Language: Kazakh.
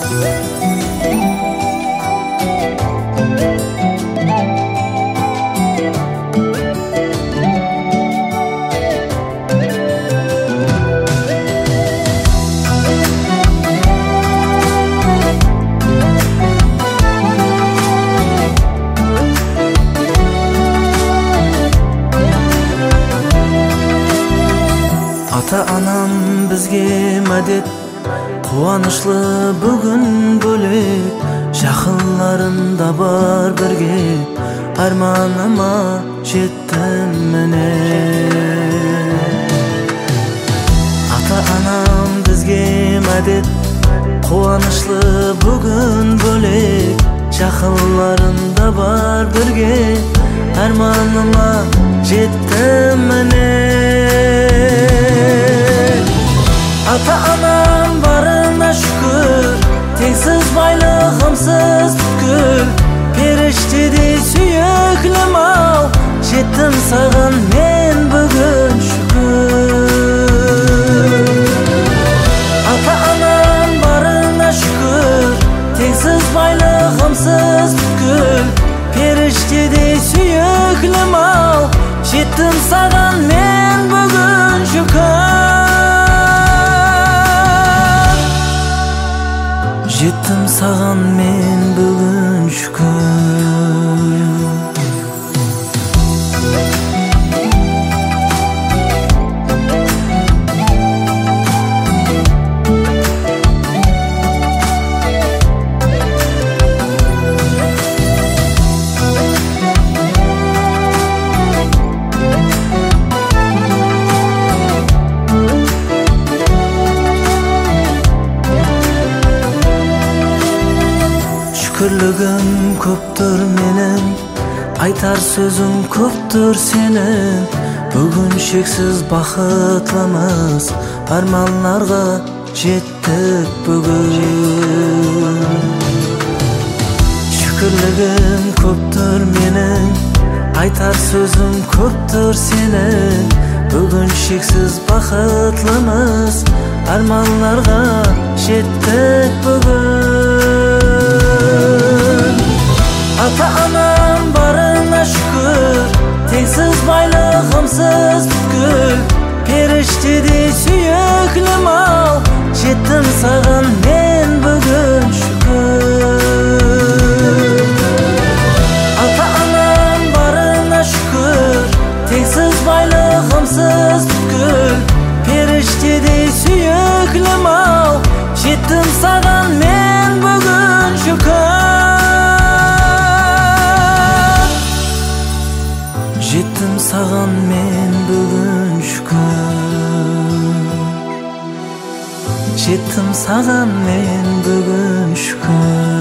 Ата-анам бизге мадет, кубанычлы бүгүн бөлек. Жакынларымда бар бирге, арманыма жеттим мене. Ата-анам бизге мадет, кубанычлы бүгүн бөлек. Жакынларымда бар бирге, арманыма жеттим мене. Ата-анам барына шүкүр, теңсиз байлыгымсыз бүткүл. Периштедей сүйөклүм ау, жеттим саган мен бүгүн шүкүр. Ата-анам барына шүкүр, теңсиз байлыгымсыз бүткүл. Периштедей сүйөклүм ау, жеттим саган мен бүгүн шүкүр. Жеттим саган мен бүгүн шүкүр. Şükürlüğüm köptür menin, aytar sözüm köptür senin. Bugün şeksiz bakıtlımız, armanlarga jettik bugün. Şükürlüğüm köptür menin, aytar sözüm köptür senin. Bugün şeksiz bakıtlımız, armanlarga jettik bugün. Ata-anam barına şükür, tengsiz байлыгымсыз бүткүл. Периштедей сүйөклүм ау, жеттим саган мен бүгүн шүкүр. Ата-анам барына шүкүр, теңсиз байлыгымсыз бүткүл. Периштедей сүйөклүм ау, жеттим саган мен бүгүн шүкүр. Жеттим саган мен бүгүн шүкүр. Жеттим саган мен бүгүн шүкүр.